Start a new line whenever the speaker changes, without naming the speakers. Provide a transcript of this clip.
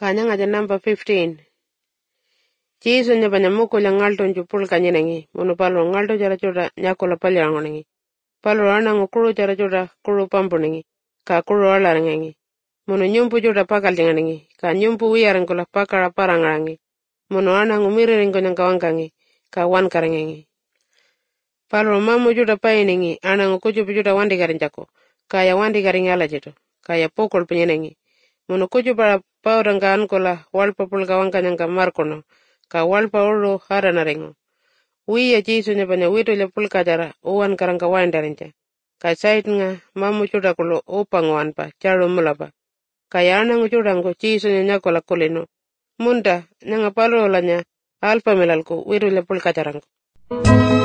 Kanyang aja number 15. Jisu nya banya muko nya ngalto njupul kanyenengi. Munu palo ngalto jara joda nyakola palyangonengi. Palo anangu kuru jara joda kuru pampunengi. Ka kuru alarengengi. Munu nyumpu joda pakal jenganengi. Ka nyumpu wiyarengkola pakara parangarangi. Munu anangu mirirengo nyangkawangangi. Ka wan karengengi. Palo mamu joda painengi. Anangu kujupu joda wandi garinjako. Kaya wandi garing ala jeto. Kaya pokol penyenengi. Munu kujupara pauranga ankola walpa pulga wankanyangka markono. Ka walpa ulu haranarengo. Wiya Jisu nyabanya witu le pulka jara uwan karangka waindarinja. Ka sait nga mamu chuda kulo upang wanpa chalo mulapa. Kaya anangu chudango Jisu nyakola kulino. Munda nyanga palo lanya alpa melalku witu le pulka jarangko.